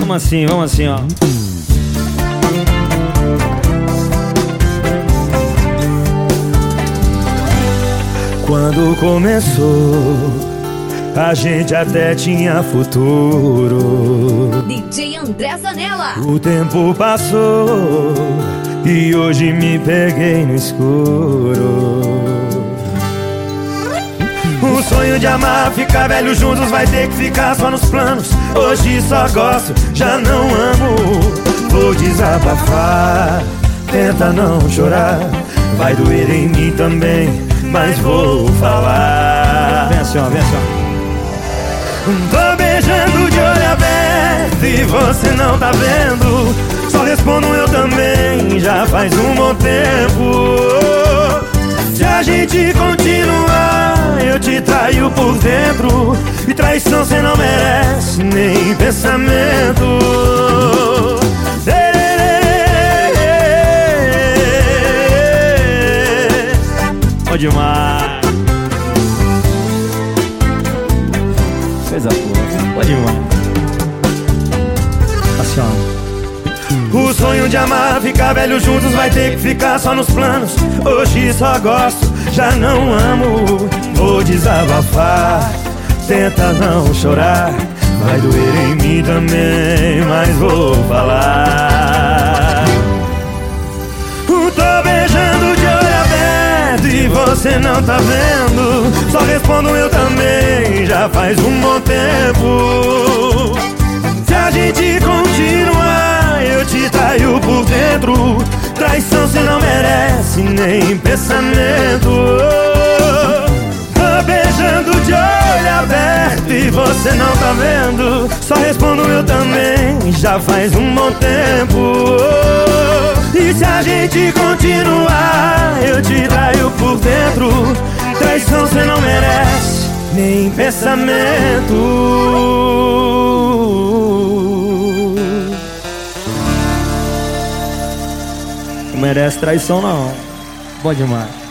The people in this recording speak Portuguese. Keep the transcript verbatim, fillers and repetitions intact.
Vamos assim, vamos assim, ó. Quando começou, a gente até tinha futuro. D J André Zanella. O tempo passou e hoje me peguei no escuro. O sonho de amar, ficar velho juntos, vai ter que ficar só nos planos. Hoje só gosto, já não amo. Vou desabafar, tenta não chorar. Vai doer em mim também, mas vou falar. Vem assim, ó, vem assim, ó. Tô beijando de olho aberto e você não tá vendo. Só respondo eu também, já faz um bom tempo. Se a gente continuar, eu te traio por dentro. E traição cê não merece, nem pensamento. Pode demais. Coisa boa, pode demais. Assim, ó. O sonho de amar, ficar velho juntos, vai ter que ficar só nos planos. Hoje só gosto, já não amo. Vou desabafar, tenta não chorar. Vai doer em mim também, mas vou falar. Tô beijando de olho aberto e você não tá vendo. Só respondo eu também, já faz um bom tempo. Se a gente continuar, eu te traio por dentro. Traição cê não merece, nem pensamento. Tô beijando de olho aberto e você não tá vendo. Só respondo eu também, já faz um bom tempo. E se a gente continuar, eu te traio por dentro. Traição cê não merece, nem pensamento. Não merece traição não. Bom demais.